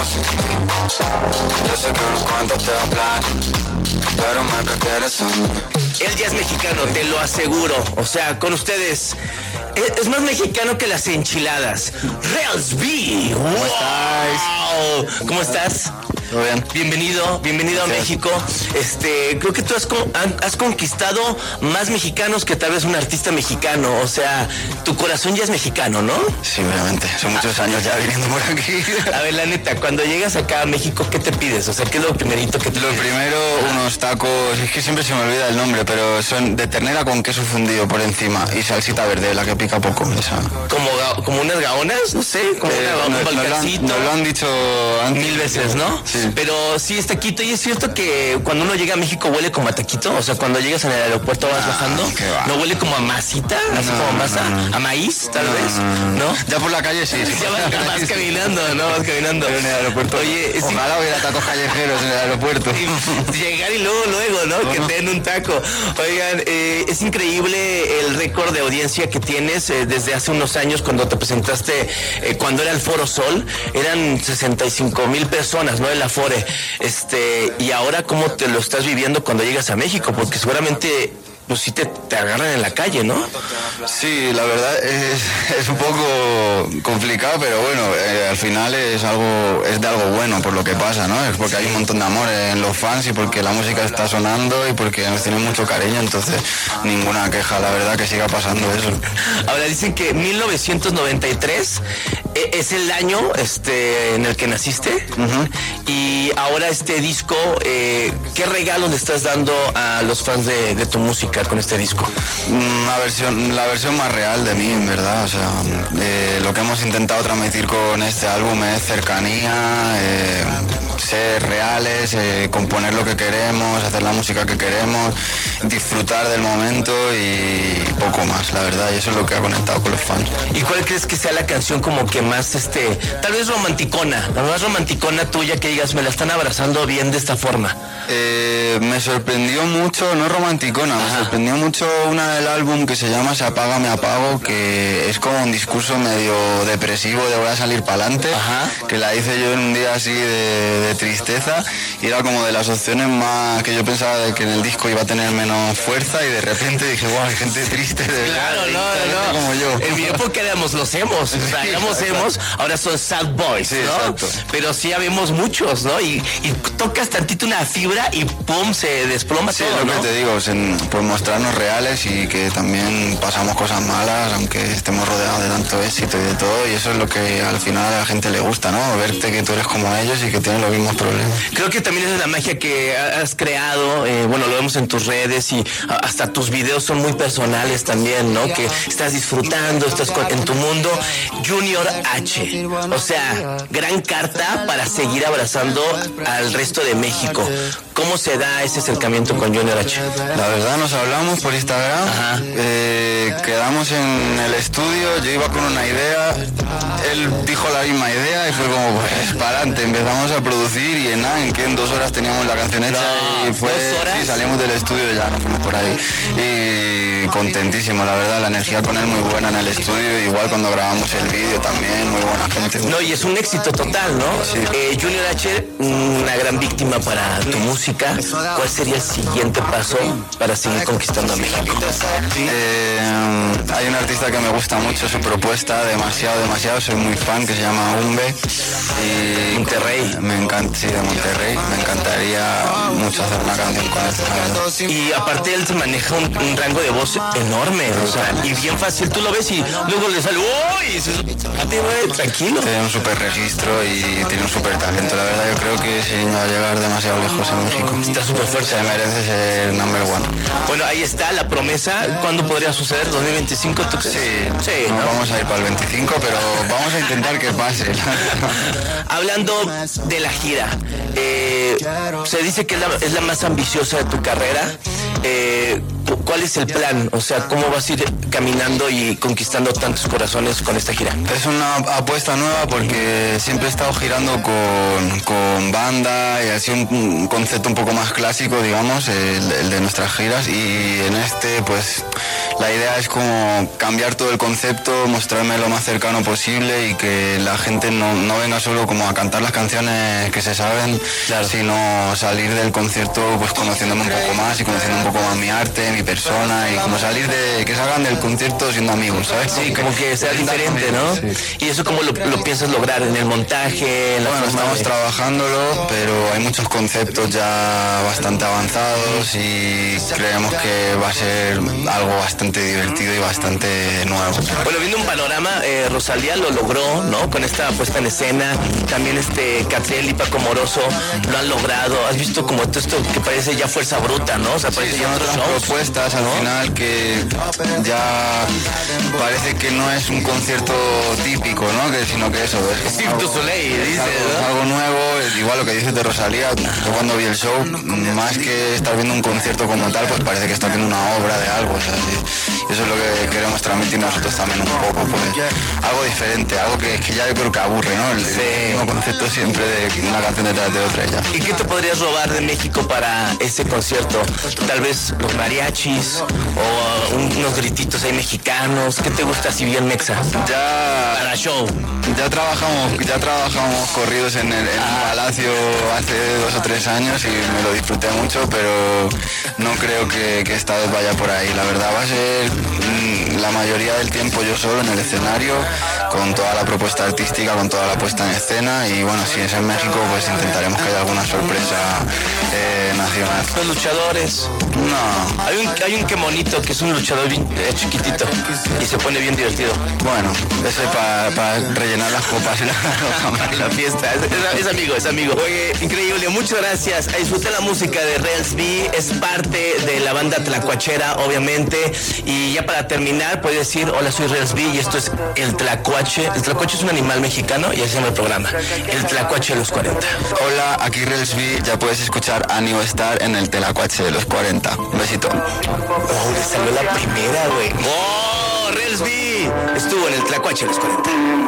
Yo sé que unos cuantos te hablan, pero me prefieres a mí. Él ya es mexicano, te lo aseguro. O sea, con ustedes es más mexicano que las enchiladas. Reals B. ¿Cómo estáis? ¿Cómo estás? ¿Todo bien? Bienvenido a México. Creo que tú has conquistado más mexicanos que tal vez un artista mexicano. O sea, tu corazón ya es mexicano, ¿no? Sí, obviamente. Son muchos años ya viniendo por aquí. A ver, la neta, cuando llegas acá a México, ¿qué te pides? O sea, ¿qué es lo primerito que te Lo pides? primero, unos tacos, es que siempre se me olvida el nombre, pero son de ternera con queso fundido por encima y salsita verde, la que pica poco. Esa. Como unas gaonas, no sé, como un balcancito. Nos lo han dicho antes. 1000 veces, ¿no? Sí. Pero sí es taquito, y es cierto que cuando uno llega a México huele como a taquito. O sea, cuando llegas en el aeropuerto vas bajando, qué va. ¿no huele como a masita? Así como masa, a maíz, tal vez, ¿no? Ya por la calle sí. Ya vas caminando, ¿no? Vas caminando. Pero en el aeropuerto. Oye, ojalá hubiera tacos callejeros en el aeropuerto. llegar y luego, ¿no? Que te den un taco. Oigan, es increíble el récord de audiencia que tienes desde hace unos años cuando te presentaste, cuando era el Foro Sol, eran 65,000 personas, ¿no? El Afore. Y ahora, ¿cómo te lo estás viviendo cuando llegas a México? Porque seguramente pues sí te agarran en la calle, ¿no? Sí, la verdad es un poco complicado, pero bueno, al final es de algo bueno por lo que pasa, ¿no? Es porque hay un montón de amor en los fans y porque la música está sonando y porque nos tienen mucho cariño, entonces ninguna queja, la verdad, que siga pasando eso. Ahora dicen que 1993 es el año en el que naciste. Uh-huh. Y ahora este disco, ¿qué regalo le estás dando a los fans de tu música con este disco? La versión más real de mí, en verdad. O sea, lo que hemos intentado transmitir con este álbum es cercanía, ser reales, componer lo que queremos, hacer la música que queremos, disfrutar del momento y poco más, la verdad. Y eso es lo que ha conectado con los fans. ¿Y cuál crees que sea la canción como que más, tal vez romanticona, la más romanticona tuya, que digas, me la están abrazando bien de esta forma? Me sorprendió mucho, no romanticona, me sorprendió mucho una del álbum que se llama Se apaga, me apago, que es como un discurso medio depresivo de voy a salir para adelante, que la hice yo en un día así de tristeza, y era como de las opciones más que yo pensaba de que en el disco iba a tener menos fuerza, y de repente dije, wow, hay gente triste de verdad. Claro, no. Como yo. En mi época éramos los emos, o sea, éramos emos, ahora son sad boys, sí, ¿no? Exacto. Pero sí habemos muchos, ¿no? Y tocas tantito una fibra y pum, se desploma Sí, todo, lo ¿no? que te digo, pues mostrarnos reales y que también pasamos cosas malas, aunque estemos rodeados de tanto éxito y de todo, y eso es lo que al final a la gente le gusta, ¿no? Verte que tú eres como ellos y que tienes los mismos problemas. Creo que también es la magia que has creado, bueno, lo vemos en tus redes y hasta tus videos son muy personales también, ¿no? Que estás disfrutando, estás en tu mundo. Junior H, o sea, gran carta para seguir abrazando al resto de México. ¿Cómo se da ese acercamiento con Junior H? La verdad, nos hablamos por Instagram, quedamos en el estudio, yo iba con una idea, él dijo la misma idea y fue como, pues, para adelante, empezamos a producir y en 2 horas teníamos la canción hecha y fue, 2 horas. sí, salimos del estudio y ya nos fuimos por ahí. Y contentísimo, la verdad, la energía con él muy buena en el estudio, igual cuando grabamos el vídeo también, muy buena gente. No, y es un éxito total, ¿no? Sí. Junior H, una gran víctima para tu música. ¿Cuál sería el siguiente paso para seguir conquistando a México? Hay un artista que me gusta mucho su propuesta, demasiado, soy muy fan, que se llama Umbe. Y Monterrey. Me encanta, sí, de Monterrey. Me encantaría mucho hacer una canción con él. Y aparte él se maneja un rango de voz enorme, o sea, y bien fácil. Tú lo ves y luego le sale, ¡uy! Tranquilo. Tiene un súper registro y tiene un súper talento. La verdad, yo creo que ese niño va a llegar demasiado lejos en México. Está súper fuerte. Se merece ser number one. Bueno, ahí está la promesa. ¿Cuándo podría suceder? ¿2025? ¿Tú crees? Sí, ¿no? no vamos a ir para el 25, pero vamos a intentar que pase. Hablando de la gira, se dice que es la más ambiciosa de tu carrera. ¿cuál es el plan? O sea, ¿cómo vas a ir caminando y conquistando tantos corazones con esta gira? Es una apuesta nueva porque siempre he estado girando con banda y así un concepto un poco más clásico, digamos, el de nuestras giras, y en este pues la idea es como cambiar todo el concepto, mostrarme lo más cercano posible y que la gente no venga solo como a cantar las canciones que se saben, claro, sino salir del concierto pues conociéndome un poco más y conociendo un poco más mi arte, mi persona, y como salir que salgan del concierto siendo amigos, ¿sabes? Sí, como que sea diferente, ¿no? Sí. ¿Y eso cómo lo piensas lograr? ¿En el montaje? Bueno, estamos trabajándolo, pero hay muchos conceptos ya bastante avanzados y creemos que va a ser algo bastante divertido y bastante nuevo. Bueno, viendo un panorama, Rosalía lo logró, ¿no? Con esta puesta en escena, también Catriel y Paco Moroso lo han logrado. ¿Has visto como esto que parece ya fuerza bruta, ¿no? O sea, parece ya otras propuestas al final que ya parece que no es un concierto típico, ¿no? Sino que eso es Cirque du Soleil, dice, ¿no? Algo nuevo, igual lo que dices de Rosalía. Yo cuando vi el show, más que estar viendo un concierto como tal, pues parece que está viendo una obra de algo, o sea, eso es lo que queremos transmitir nosotros también un poco, pues algo diferente, algo que ya yo creo que aburre, ¿no? El mismo concepto siempre de una canción detrás de otra ya. ¿Y qué te podrías robar de México para ese concierto? Tal vez los mariachis o unos grititos ahí mexicanos. ¿Qué te gusta si bien mexa? Para show. Ya trabajamos corridos en el Palacio hace 2 o 3 años y me lo disfruté mucho, pero no creo que esta vez vaya por ahí. La verdad va a ser la mayoría del tiempo yo solo en el escenario, con toda la propuesta artística, con toda la puesta en escena, y bueno, si es en México pues intentaremos que haya alguna sorpresa nacional. ¿Los luchadores? No. Hay un que monito que es un luchador bien, chiquitito y se pone bien divertido. Bueno, ese para rellenar las copas y la fiesta. Es amigo. Oye, increíble, muchas gracias. A disfrutar la música de Rels B, es parte de la banda Tlacuachera, obviamente. Y ya para terminar, puedes decir: hola, soy Rels B y esto es El Tlacuache. El Tlacuache es un animal mexicano y así se llama el programa. El Tlacuache de los 40. Hola, aquí Rels B, ya puedes escuchar a New Star en el Tlacuache de los 40. Un besito. Oh, le salió la primera, güey. Oh, Rels B estuvo en el Tlacuache de los 40.